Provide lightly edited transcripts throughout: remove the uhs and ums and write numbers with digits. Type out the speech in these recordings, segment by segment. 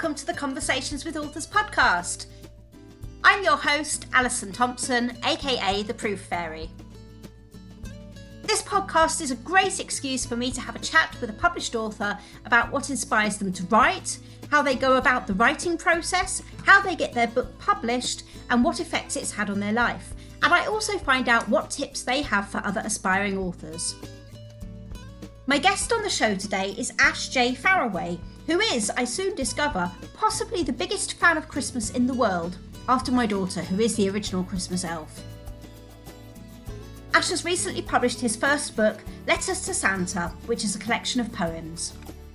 welcome to the Conversations with Authors podcast. I'm your host, Alison Thompson, aka The Proof Fairy. This podcast is a great excuse for me to have a chat with a published author about what inspires them to write, how they go about the writing process, how they get their book published, and what effects it's had on their life. And I also find out what tips they have for other aspiring authors. My guest on the show today is Ash J. Faraway, who is, I soon discover, possibly the biggest fan of Christmas in the world, after my daughter, who is the original Christmas elf. Ash has recently published his first book, Letters to Santa, which is a collection of poems.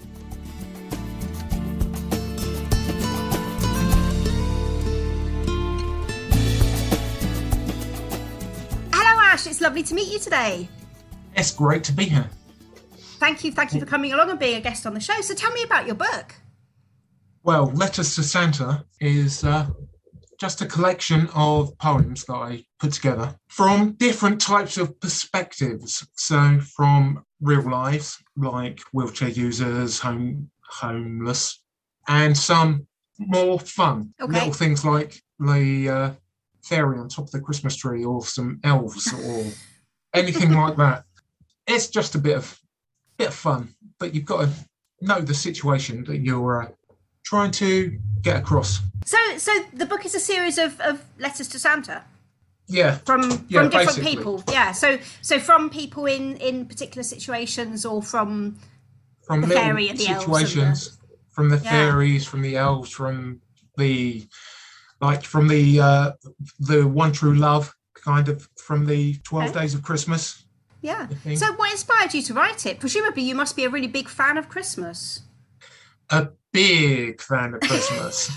Hello Ash, it's lovely to meet you today. It's great to be here. Thank you for coming along and being a guest on the show. So tell me about your book. Well, Letters to Santa is just a collection of poems that I put together from different types of perspectives. So from real lives, like wheelchair users, homeless, and some more fun. Okay. Little things like the fairy on top of the Christmas tree, or some elves, or anything like that. It's just a bit of fun, but you've got to know the situation that you're trying to get across. So the book is a series of letters to Santa. Yeah. From different basically. people. Yeah. So from people in particular situations, or from the fairy and the situations, elves. From the fairies, from the elves, from the one true love, kind of, from the 12 days of Christmas. Yeah. So what inspired you to write it? Presumably you must be a really big fan of Christmas. A big fan of Christmas.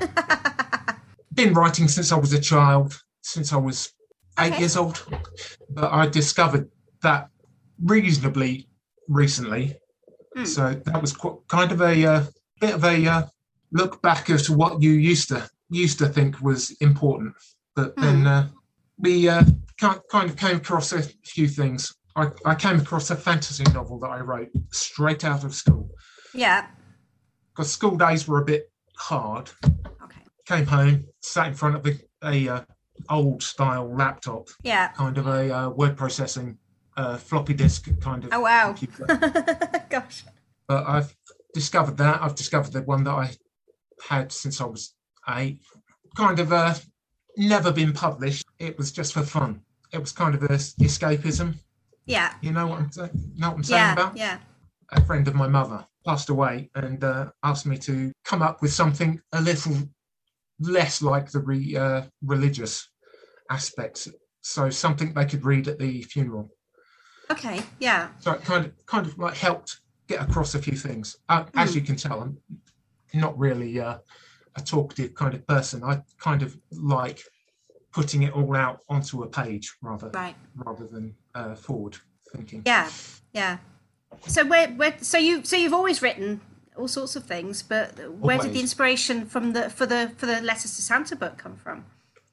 Been writing since I was a child, since I was 8 years old. But I discovered that reasonably recently. So that was kind of a bit of a look back as to what you used to think was important. But then we kind of came across a few things. I came across a fantasy novel that I wrote straight out of school. Yeah. Because school days were a bit hard. Okay. Came home, sat in front of a old style laptop. Yeah. Kind of a word processing floppy disk kind of computer. Gosh. But I've discovered that. I've discovered the one that I had since I was 8. Kind of never been published. It was just for fun. It was kind of escapism. Yeah. You know what I'm saying about? Yeah. A friend of my mother passed away and asked me to come up with something a little less like the religious aspects. So something they could read at the funeral. Okay. Yeah. So it kind of like helped get across a few things. As you can tell, I'm not really a talkative kind of person. I kind of like putting it all out onto a page rather than forward thinking. Yeah. So so you've always written all sorts of things, but where did the inspiration for the Letters to Santa book come from?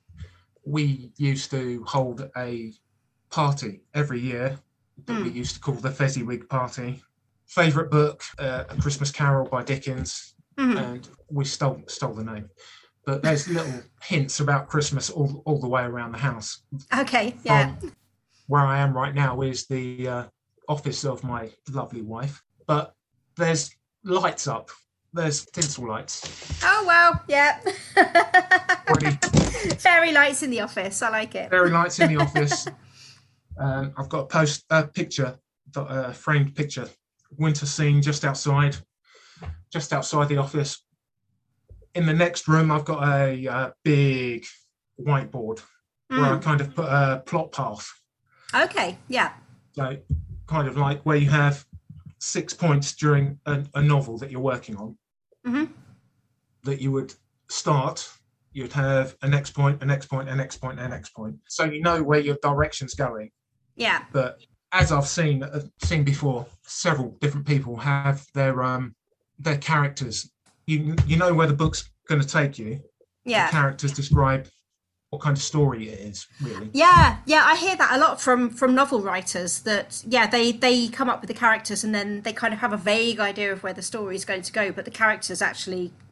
We used to hold a party every year that we used to call the Fezziwig Party. Favourite book, A Christmas Carol by Dickens, and we stole the name. But there's little hints about Christmas all the way around the house. Okay, yeah. Where I am right now is the office of my lovely wife. But there's lights up. There's tinsel lights. Oh, wow, yeah. Fairy lights in the office. I like it. Fairy lights in the office. I've got a framed picture, winter scene just outside the office. In the next room, I've got a big whiteboard where I kind of put a plot path. Okay, yeah. So kind of like where you have 6 points during a novel that you're working on, that you would start, you'd have a next point, a next point, a next point, a next point. So you know where your direction's going. Yeah. But as I've seen before, several different people have their characters. You know where the book's going to take you. Yeah. The characters describe what kind of story it is, really. Yeah, I hear that a lot from novel writers, that, they come up with the characters and then they kind of have a vague idea of where the story is going to go, but the characters actually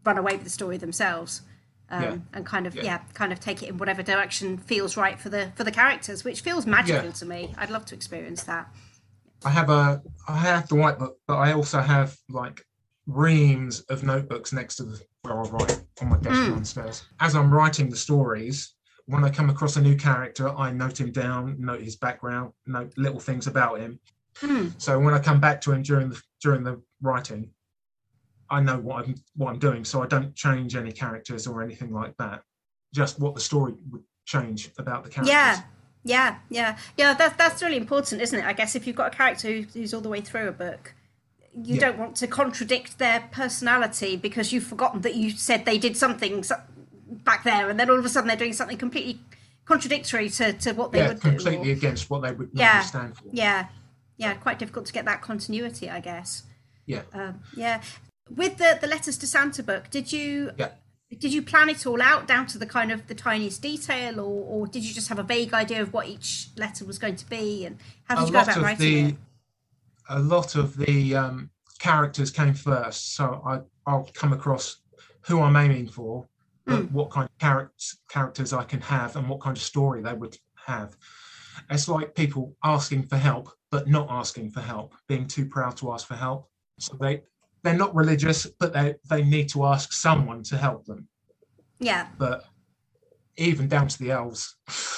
run away with the story themselves. And kind of take it in whatever direction feels right for the characters, which feels magical to me. I'd love to experience that. I have the white book, but I also have like reams of notebooks next to where I write on my desk downstairs. As I'm writing the stories, when I come across a new character, I note him down, note his background, note little things about him. So when I come back to him during the writing, I know what I'm doing, so I don't change any characters or anything like that. Just what the story would change about the characters. Yeah. That's really important, isn't it? I guess if you've got a character who's all the way through a book, you don't want to contradict their personality because you've forgotten that you said they did something back there, and then all of a sudden they're doing something completely contradictory to what they would do. Completely against what they would normally stand for. Yeah, quite difficult to get that continuity, I guess. Yeah. With the Letters to Santa book, did you plan it all out down to the kind of the tiniest detail, or did you just have a vague idea of what each letter was going to be, and how did you go about writing it? A lot of the characters came first, so I'll come across who I'm aiming for, but what kind of characters I can have, and what kind of story they would have. It's like people asking for help, but not asking for help, being too proud to ask for help. So they're not religious, but they need to ask someone to help them. Yeah. But even down to the elves,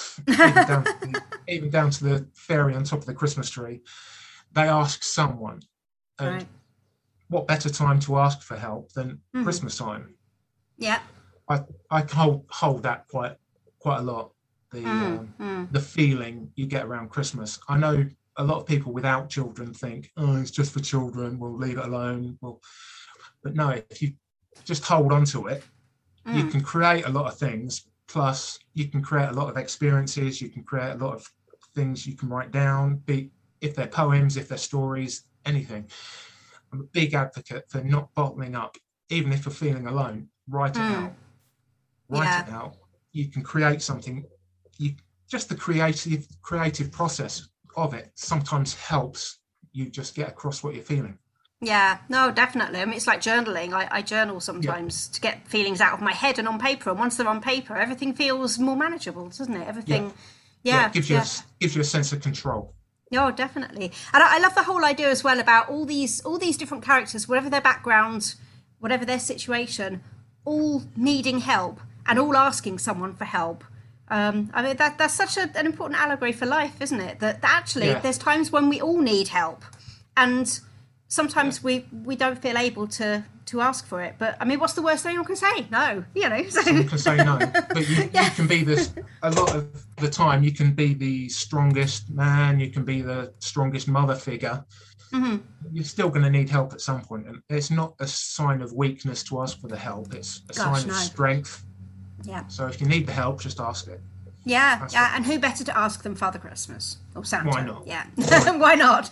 even down to the fairy on top of the Christmas tree, they ask someone. And what better time to ask for help than Christmas time? Yeah. I hold that quite a lot. The feeling you get around Christmas. I know a lot of people without children think, oh, it's just for children, we'll leave it alone. But no, if you just hold on to it, you can create a lot of things. Plus, you can create a lot of experiences. You can create a lot of things you can write down, if they're poems, if they're stories, anything. I'm a big advocate for not bottling up, even if you're feeling alone. Write it out. Write it out. You can create something. Just the creative process of it sometimes helps you just get across what you're feeling. Yeah, no, definitely. I mean, it's like journaling. I journal sometimes to get feelings out of my head and on paper. And once they're on paper, everything feels more manageable, doesn't it? Everything, it gives you a sense of control. No, definitely. And I love the whole idea as well about all these different characters, whatever their background, whatever their situation, all needing help and all asking someone for help. I mean, that's such an important allegory for life, isn't it? That actually there's times when we all need help, and sometimes we don't feel able to ask for it. But I mean, what's the worst thing you can say? No, So. Someone can say no, but you can be this. A lot of the time, you can be the strongest man. You can be the strongest mother figure. You're still going to need help at some point, and it's not a sign of weakness to ask for the help. It's a sign of strength. Yeah. So if you need the help, just ask it. Yeah. And who better to ask than Father Christmas or Santa? Why not? Yeah. Why not?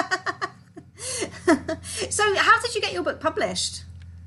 So how did you get your book published?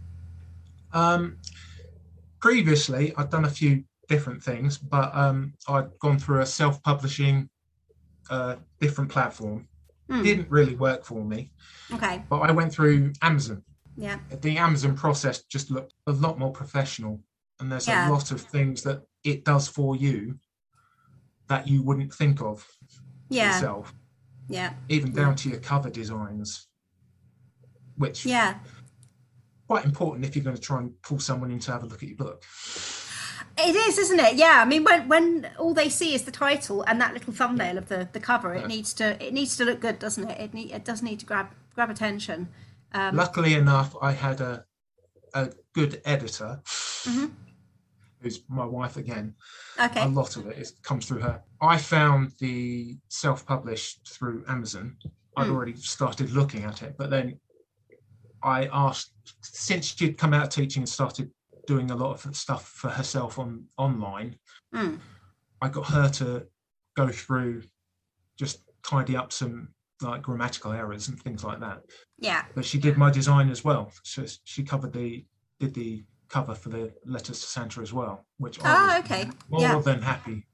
Previously, I'd done a few different things, but I'd gone through a self-publishing different platform. Didn't really work for me. Okay. But I went through Amazon. Yeah. The Amazon process just looked a lot more professional. And there's a lot of things that it does for you that you wouldn't think of yourself. Yeah. Even down to your cover designs, which quite important if you're going to try and pull someone in to have a look at your book. It is, isn't it? Yeah. I mean, when all they see is the title and that little thumbnail of the cover, it needs to look good, doesn't it? It does need to grab attention. Luckily enough, I had a good editor. Who's my wife again. Okay. A lot of it comes through her. I found the self-published through Amazon. I'd already started looking at it, but then I asked, since she'd come out of teaching and started doing a lot of stuff for herself online, I got her to go through, just tidy up some like grammatical errors and things like that. Yeah. But she did my design as well. So she did the cover for the Letters to Santa as well, which I was more than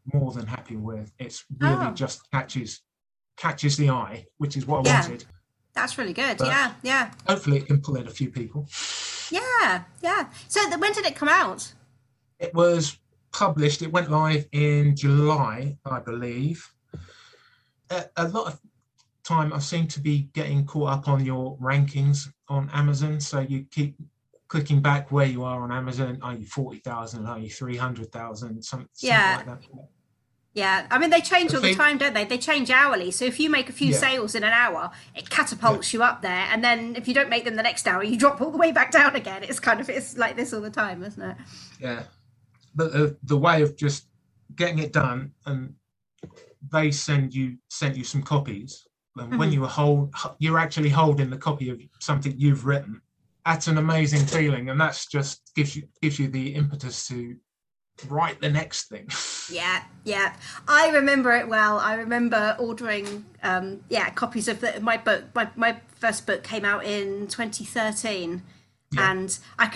happy with. It's really just catches the eye, which is what I wanted. That's really good. But Yeah. hopefully it can pull in a few people. Yeah. So when did it come out? It was published, it went live in July, I believe. A lot of time I seem to be getting caught up on your rankings on Amazon. So you keep clicking back where you are on Amazon. Are you 40,000? Are you 300,000? Something like that. Yeah, I mean, they change all the time, don't they? They change hourly. So if you make a few sales in an hour, it catapults you up there. And then if you don't make them the next hour, you drop all the way back down again. It's like this all the time, isn't it? Yeah. But the way of just getting it done, and they sent you some copies. And when you're actually holding the copy of something you've written, that's an amazing feeling. And that's just gives you the impetus to write the next thing. Yeah. I remember it well. I remember ordering copies of my book. My first book came out in 2013. And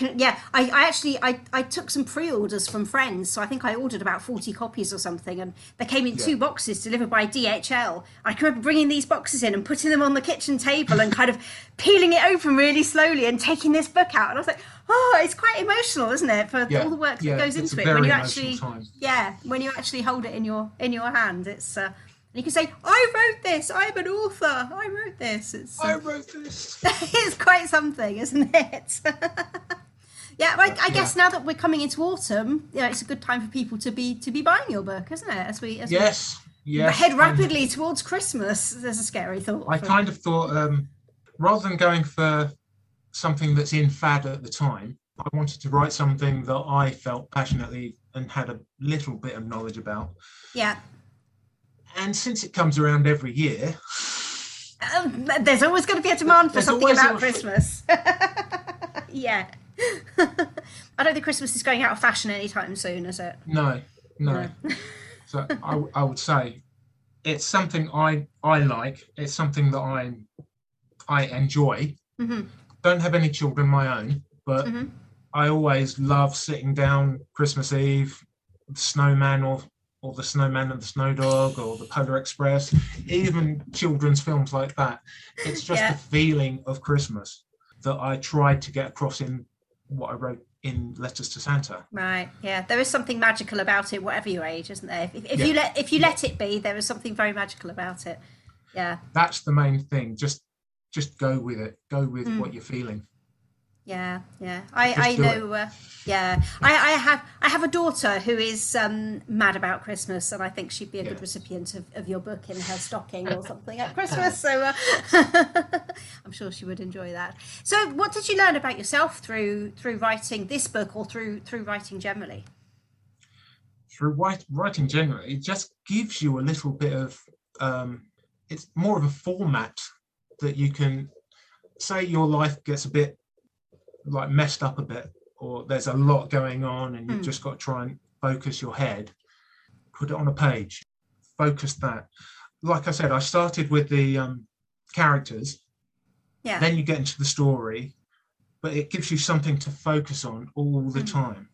I took some pre-orders from friends, so I think I ordered about 40 copies or something, and they came in 2 boxes delivered by DHL. I can remember bringing these boxes in and putting them on the kitchen table and kind of peeling it open really slowly and taking this book out, and I was like, oh, it's quite emotional, isn't it, for all the work that goes into it when you actually when you actually hold it in your hand. It's and you can say, I wrote this, I'm an author, I wrote this. I wrote this. It's quite something, isn't it? I guess now that we're coming into autumn, it's a good time for people to be buying your book, isn't it? As we head rapidly towards Christmas. There's a scary thought. I kind of thought, rather than going for something that's in fad at the time, I wanted to write something that I felt passionately and had a little bit of knowledge about. Yeah. And since it comes around every year, there's always going to be a demand for something about Christmas. Yeah. I don't think Christmas is going out of fashion anytime soon, is it? No. So I would say it's something I like. It's something that I enjoy. Mm-hmm. Don't have any children of my own, but I always love sitting down Christmas Eve, the snowman or the Snowman and the Snow Dog or the Polar Express, even children's films like that. It's just the feeling of Christmas that I tried to get across in what I wrote in Letters to Santa. Right. Yeah. There is something magical about it, whatever your age, isn't there? If you let it be, there is something very magical about it. Yeah. That's the main thing. Just go with it. Go with what you're feeling. Yeah. I know. I have a daughter who is mad about Christmas, and I think she'd be a good recipient of your book in her stocking or something at Christmas. So I'm sure she would enjoy that. So, what did you learn about yourself through writing this book, or through writing generally? Through writing generally, it just gives you a little bit of. It's more of a format that you can say your life gets a bit like messed up a bit, or there's a lot going on and you've just got to try and focus your head, put it on a page, focus that. Like I said, I started with the characters, then you get into the story, but it gives you something to focus on all the time,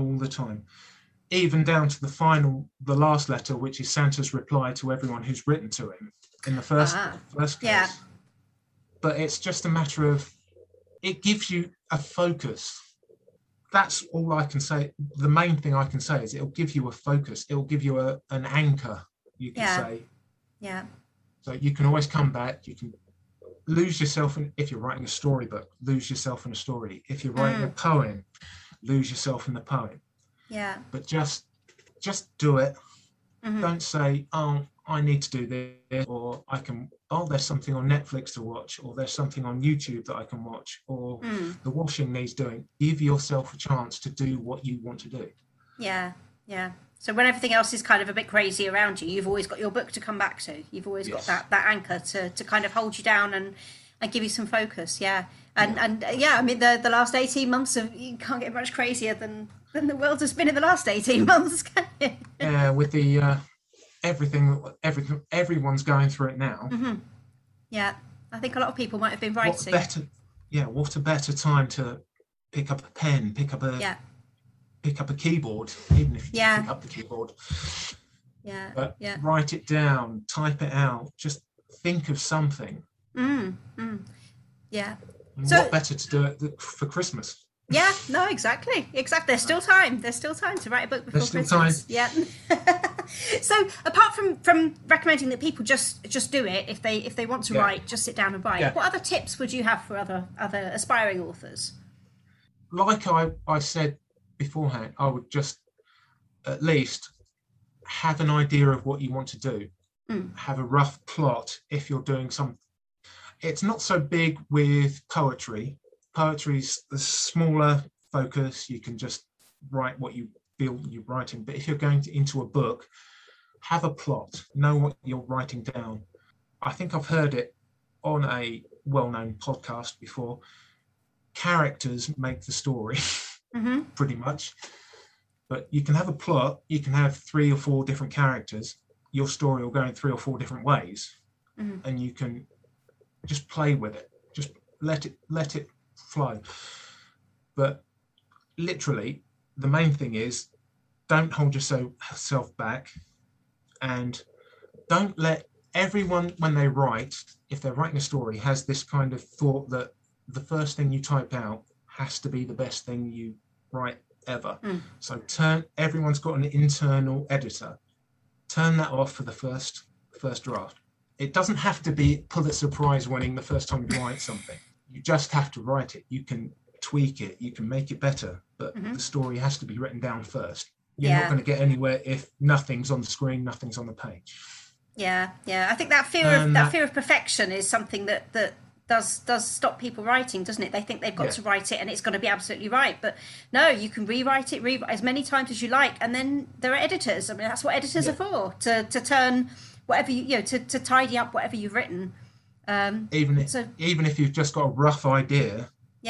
even down to the last letter, which is Santa's reply to everyone who's written to him in the first case. But it's just a matter of, it gives you a focus. That's all I can say. The main thing I can say is it'll give you a focus. It'll give you an anchor, you can say. Yeah. So you can always come back. You can lose yourself if you're writing a storybook, lose yourself in a story. If you're writing a poem, lose yourself in the poem. Yeah. But just do it. Don't say, oh, I need to do this, or there's something on Netflix to watch, or there's something on YouTube that I can watch, or the washing needs doing. Give yourself a chance to do what you want to do. Yeah. So when everything else is kind of a bit crazy around you, you've always got your book to come back to. You've always got that anchor to kind of hold you down and give you some focus. Yeah. And I mean, the last 18 months you can't get much crazier than the world has been in the last 18 months, can you? Yeah, with the everyone's going through it now. Yeah, I think a lot of people might have been writing. What a better time to pick up a pen, pick up a keyboard, even if you pick up the keyboard. Write it down, type it out, just think of something Yeah. And So what better to do it for Christmas? yeah, no, exactly. There's still time. There's still time to write a book before There's still time. Christmas. Yeah. So apart from recommending that people just do it if they want to Yeah. write, just sit down and write. Yeah. What other tips would you have for other aspiring authors? Like I said beforehand, I would just at least have an idea of what you want to do. Have a rough plot if you're doing some. It's not so big with poetry. Poetry's a smaller focus. You can just write what you feel you're writing. But if you're going into a book, have a plot. Know what you're writing down. I think I've heard it on a well-known podcast before. Characters make the story, pretty much. But you can have a plot. You can have 3 or 4 different characters. Your story will go in 3 or 4 different ways, and you can just play with it. Just let it flow. But literally, the main thing is don't hold yourself back, and don't let everyone, when they write, if they're writing a story, has this kind of thought that the first thing you type out has to be the best thing you write ever. So everyone's got an internal editor. Turn that off for the first draft. It doesn't have to be Pulitzer Prize winning the first time you write something. You just have to write it. You can tweak it. You can make it better, but the story has to be written down first. You're not going to get anywhere if nothing's on the screen, nothing's on the page. Yeah. I think that fear of perfection is something that does stop people writing, doesn't it? They think they've got to write it and it's going to be absolutely right. But no, you can rewrite it as many times as you like. And then there are editors. I mean, that's what editors are for, to turn whatever to tidy up whatever you've written. Even if you've just got a rough idea,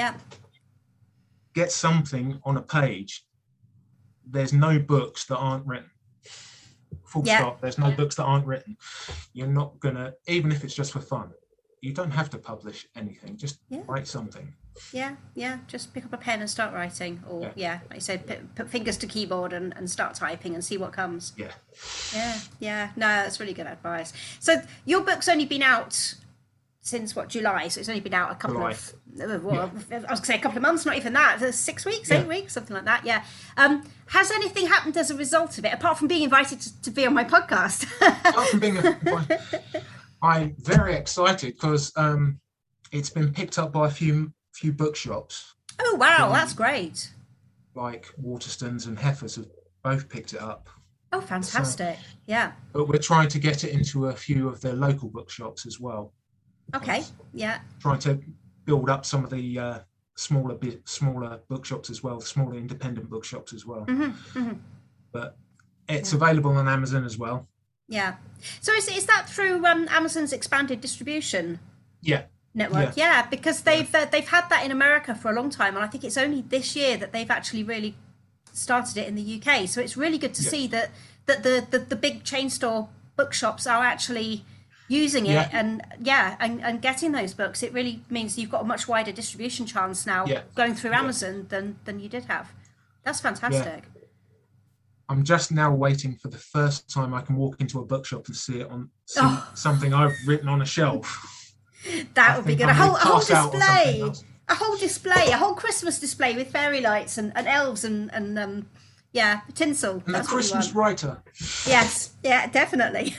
get something on a page. There's no books that aren't written. Full stop. There's no books that aren't written. You're not gonna, even if it's just for fun. You don't have to publish anything. Just write something. Yeah. Just pick up a pen and start writing, or like you said, put fingers to keyboard and start typing and see what comes. Yeah. No, that's really good advice. So your book's only been out since July? So it's only been out a couple of, I was going to say a couple of months, not even that. 6 weeks, 8 weeks, something like that. Yeah. Has anything happened as a result of it, apart from being invited to be on my podcast? Apart from being I'm very excited because it's been picked up by a few bookshops. Oh wow, that's great! Like Waterstones and Heifers have both picked it up. Oh, fantastic! So, yeah. But we're trying to get it into a few of their local bookshops as well. Okay. Yeah. Trying to build up some of the smaller bookshops as well, smaller independent bookshops as well. But it's available on Amazon as well. Yeah. So is that through Amazon's expanded distribution network? Yeah, because they've had that in America for a long time, and I think it's only this year that they've actually really started it in the UK. So it's really good to see that the big chain store bookshops are actually using it and getting those books. It really means you've got a much wider distribution chance now going through Amazon than you did have. That's fantastic. I'm just now waiting for the first time I can walk into a bookshop and see something I've written on a shelf. That would be good. A whole display, a whole Christmas display with fairy lights and elves and tinsel. And a Christmas writer. Yes, yeah, definitely.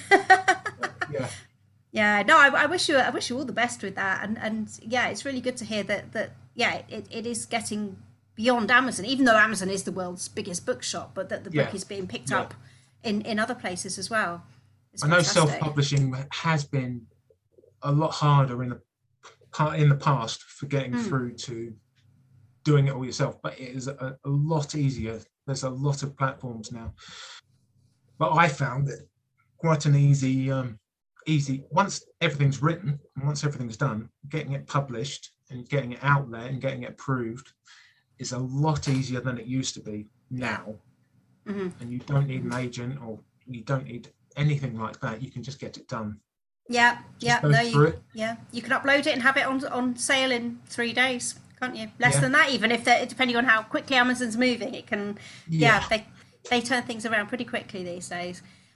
Yeah. No, I wish you all the best with that, and it's really good to hear that it is getting beyond Amazon, even though Amazon is the world's biggest bookshop, but that the book is being picked up in other places as well. I know self-publishing has been a lot harder in the past for getting through to doing it all yourself, but it is a lot easier. There's a lot of platforms now. But I found it quite an easy, once everything's written and once everything's done, getting it published and getting it out there and getting it approved is a lot easier than it used to be now. And you don't need an agent or you don't need anything like that. You can just get it done. You can upload it and have it on sale in 3 days, can't you? Less than that, even if depending on how quickly Amazon's moving, it can. They turn things around pretty quickly these days.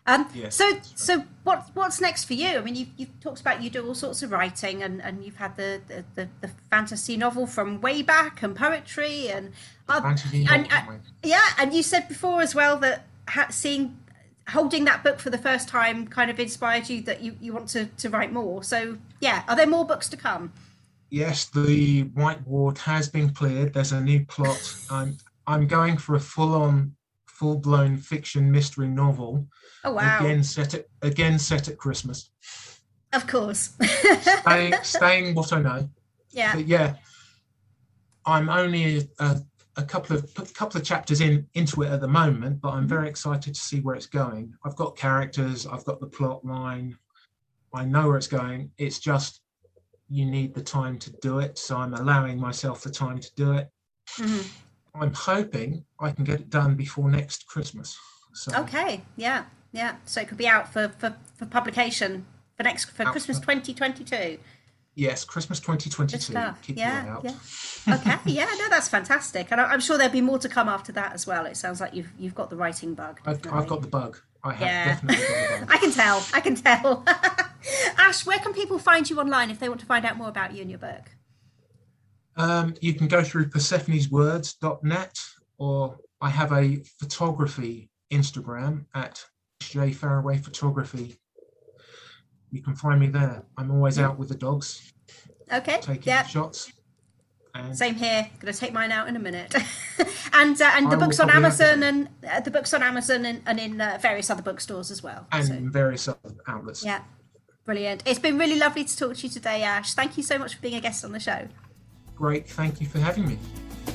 Yes, So what's next for you? I mean, you've talked about you do all sorts of writing, and you've had the fantasy novel from way back, and poetry, and fantasy novel. yeah, and you said before as well that holding that book for the first time kind of inspired you that you want to write more. So yeah, are there more books to come? Yes, the whiteboard has been cleared. There's a new plot. I'm going for a full-blown fiction mystery novel. Oh wow! Again set at Christmas. Of course. Staying what I know. Yeah. But yeah, I'm only a couple of chapters into it at the moment, but I'm very excited to see where it's going. I've got characters, I've got the plot line, I know where it's going. It's just you need the time to do it, so I'm allowing myself the time to do it. Mm-hmm. I'm hoping I can get it done before next Christmas. So. Okay, yeah. So it could be out for publication for Christmas 2022. Yes, Christmas 2022. Keep your eye out. Yeah. Okay, yeah, no, that's fantastic, and I'm sure there'll be more to come after that as well. It sounds like you've got the writing bug. I've got the bug. I have definitely got the bug. I can tell. Ash, where can people find you online if they want to find out more about you and your book? You can go through persephoneswords.net, or I have a photography Instagram at J Faraway Photography. You can find me there. I'm always out with the dogs. Okay. Taking shots. And same here. Going to take mine out in a minute. and the book's on Amazon and in various other bookstores as well. And in various other outlets. Yeah. Brilliant. It's been really lovely to talk to you today, Ash. Thank you so much for being a guest on the show. Great. Thank you for having me.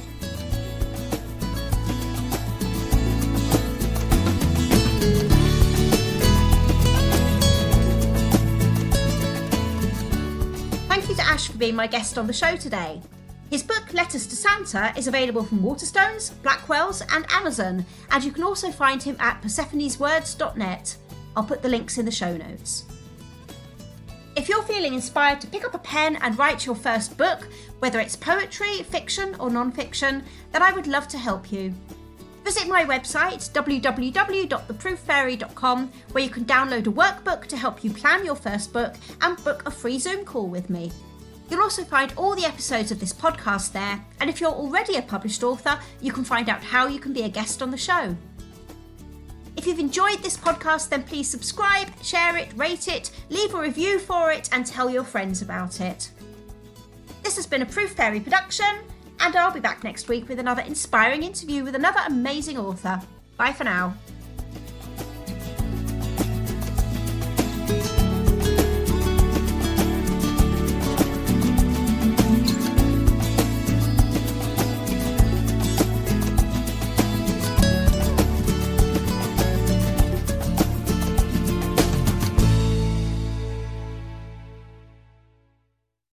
Thank you to Ash for being my guest on the show today. His book, Letters to Santa, is available from Waterstones, Blackwell's and Amazon, and you can also find him at persephoneswords.net. I'll put the links in the show notes. If you're feeling inspired to pick up a pen and write your first book, whether it's poetry, fiction or non-fiction, then I would love to help you. Visit my website, www.theprooffairy.com, where you can download a workbook to help you plan your first book and book a free Zoom call with me. You'll also find all the episodes of this podcast there, and if you're already a published author, you can find out how you can be a guest on the show. If you've enjoyed this podcast, then please subscribe, share it, rate it, leave a review for it, and tell your friends about it. This has been a Proof Fairy production, and I'll be back next week with another inspiring interview with another amazing author. Bye for now.